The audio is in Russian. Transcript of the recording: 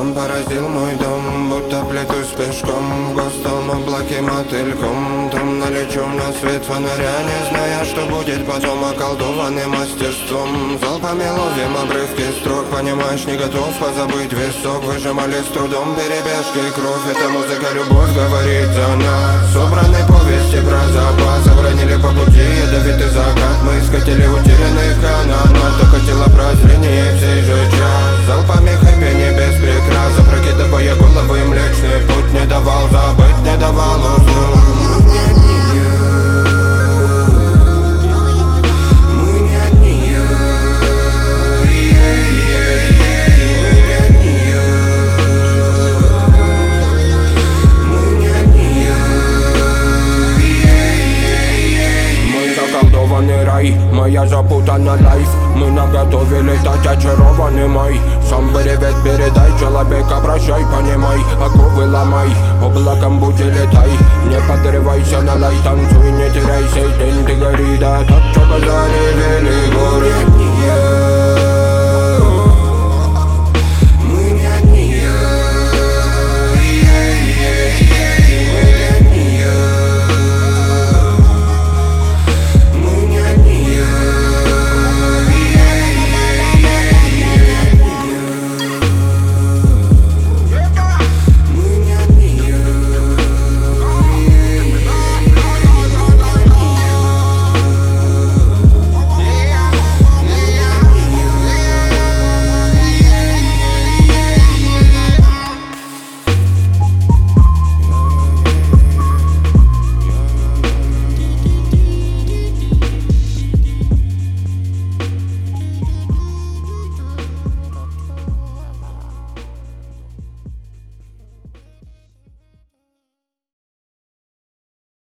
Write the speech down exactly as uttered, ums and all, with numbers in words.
сон поразил мой дом, будто плетусь пешком, в гостом облаке мотыльком. Томно лечу на свет фонаря, не зная, что будет потом, околдованным мастерством. Залпами ловим обрывки строк, понимаешь, не готов позабыть висок. Выжимали с трудом перебежки кровь, эта музыка любовь говорит за нас. Собраны повести про запас, обронили по пути ядовитый закат. Мы скатили утерянный канат, только тело прозрение всей же час. Залпами хэппи не без прикрас, опрокидывая головы, млечный путь не давал забыть, не давал уснуть. Рай, моя запутана лайф. Мы наготове летать, очарованный май. Сам привет передай, человека прощай, понимай. Оковы ломай, облаком будь и летай. Не подрывайся на лай, танцуй, не теряйся. День ты гори, да так, что заревели горы.